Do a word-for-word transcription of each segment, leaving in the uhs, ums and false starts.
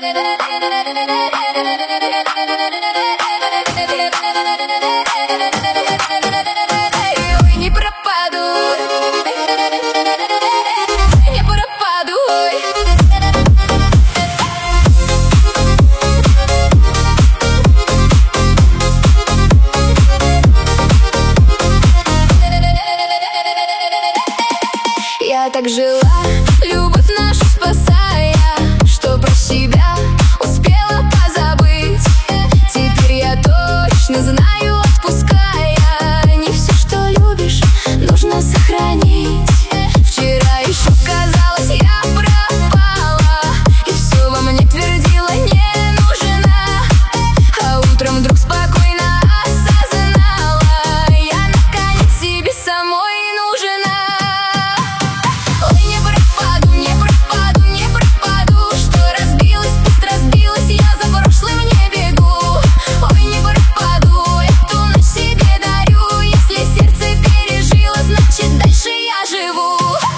Ой, не пропаду, не пропаду, ой. Я так жила, любовь нашу спасая, что про себя успела позабыть. Теперь я точно знаю, отпуская, не все, что любишь, нужно сохранить. Вчера еще казалось, я пропала, и все во мне твердила, не нужна. А утром вдруг спокойно осознала, я наконец себе самой нужна. Ой, не пропаду, не пропаду, не пропаду, что разбилась, пусть разбилась, я за прошлым не бегу. Ой, не пропаду, эту ночь себе дарю, если сердце пережило, значит дальше я живу.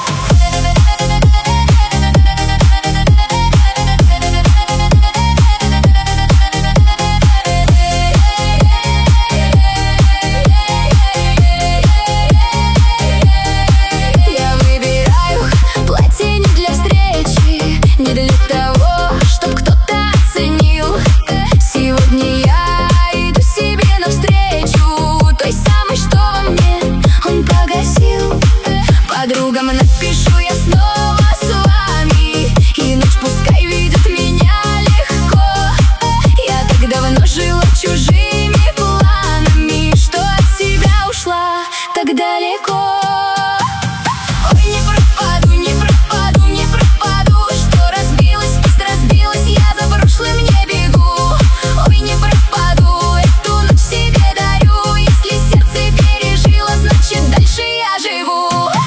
Я выбираю платье не для встречи, не для того, чтоб кто-то оценил. Сегодня я иду себе навстречу, той самой, что во мне он погасил. Подругам напишу я снова с вами, и ночь пускай ведет меня легко. Я так давно жила чужими планами, что от себя ушла так далеко. Ой, не пропаду, не пропаду, не пропаду, что разбилась, пусть разбилась, я за прошлым не бегу. Ой, не пропаду, эту ночь себе дарю, если сердце пережило, значит дальше я живу.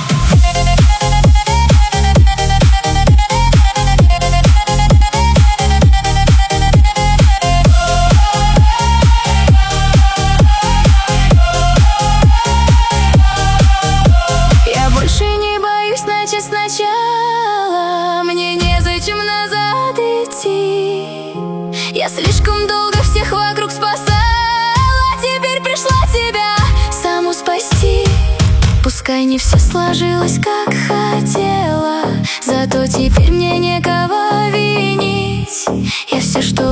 Я больше не боюсь начать сначала, мне незачем назад идти. Я слишком долго всех вокруг спасала, теперь пришла тебя саму спасти. Пускай не все сложилось, как хотела, зато теперь мне некого винить. Я все, что